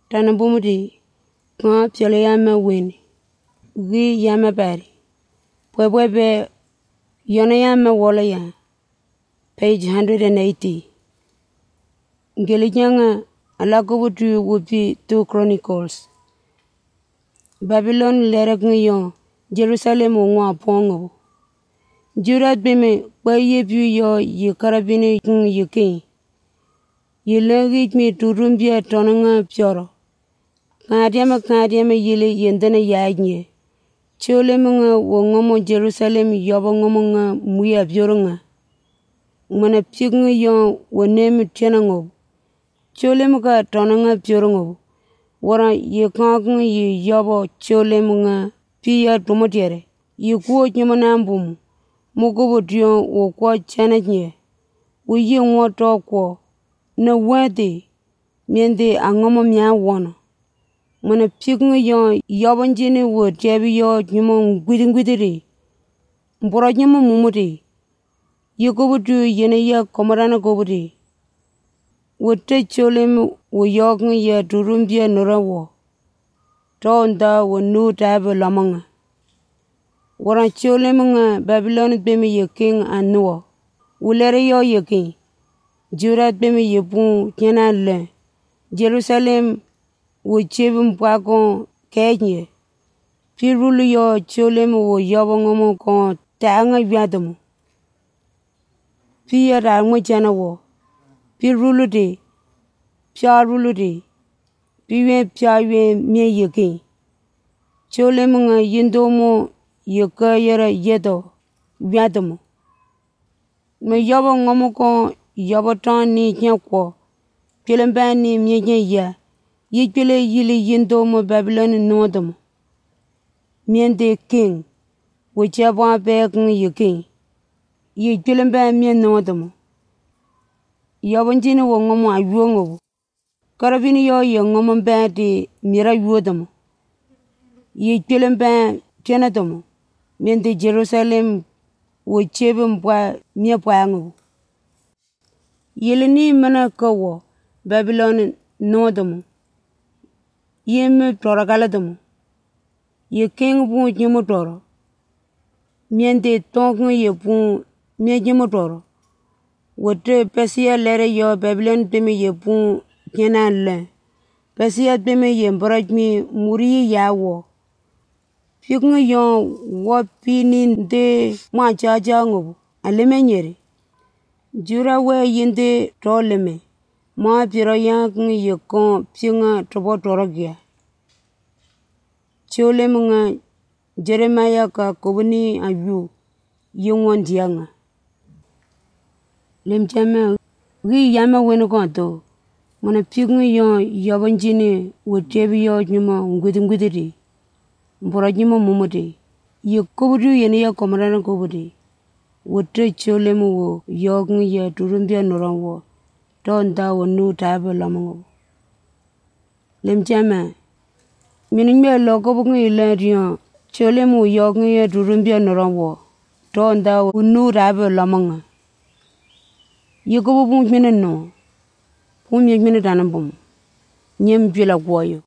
Tanabumudi, Kwa Piole Yama Win, Gi Yama Bari, Pwebe Yonayama Wallaya, page 180. Ngelijanga Alagobutu would be 2 Chronicles. Babylon Leraknyon, Jerusalem Wa Pongo. Jurat Bime, where ye view your ye carabine ye king. Ye legate me to Rumbia Tonanga Pioro. Kadiama yili yendana yagne. Cholemunga wongomo Jerusalem yobangomonga muya bioronga. Mana pigunga yon wanemi tianango. Cholemuka tonanga biorongo. Wara ye kangunga ye yobo cholemunga piya domotiere. Ye kuo nyamanambumu. Mugobo dion wokwa chananye. Uye mwoto kwa. Na wade. Miende angomo mya wana. Mana pigunga yon yobanjini wo tebi yo nyumo ngwidiri. Mbora nyumo mumudi. Ye gobudu yene ya komarana gobudi. Wote cholemu wo yognga ya durumbia nurawo. Tonda wo nu tabi lamanga. Wara cholemu nga Babylon beme ye king anuwa. Ulere yo ye king. Jurat beme ye pun kena le. Jerusalem wo chebum pakon kenye. Pirulu yo cholemu wo yobangomo kon taanga yadamu. Pia rangwa jana wo. Pirulu de. Piarulu de. Piwe piawe mie yeke. Cholemu nga yindomo yeka yara yedo yadamu. Me yobangomo kon yobatan ni nyakwo. Pilembani mie nye ya. Yikile yili yindomo Babylon nodamo. Miende king. Wichaba beking ye king. Ye kilimba mien nodamo. Yabanjini wo ngomo ayuongo. Karabini yo ye ngomo badi mira yuodamo. Ye kilimba tianadamo. Miende Jerusalem wo chebe mbwa mie pwango. Yelini mana kawo Babylon nodamo. Ye me toragaladamo. Ye king bu nyumo toro. Miende tongu ye bu mie nyumo toro. Wote pesia lere yo Babylon bime ye bu kena le. Pesia bime ye mbarajmi muri yawo. Pikunga yon wapini de machaja ngobu. Alime nyeri. Jura we yinde toleme. Ma pira yang ye kon pinga tobo torogia. Cholemu nga Jeremiah ka kubuni ayu yungwan dianga. Lemchame gi yama wenu konto. Mana pigunga yon yabanjini wotebi yo nyuma ngwidiri. Mbora nyuma mumudi. Ye kubudu yene ya komarana kubudi. Wote cholemu wo yogunga ya durumbia nuranwo. Tonda wo nu tabi lamango. Lemchame minimbe loko bunga ilariyon. Cholemu yogunga ya durumbia nuranwo. Tonda wo nu tabi lamanga. Ye kubu bunga minino. Bunga minino tanambumu. Nyem bila guayo.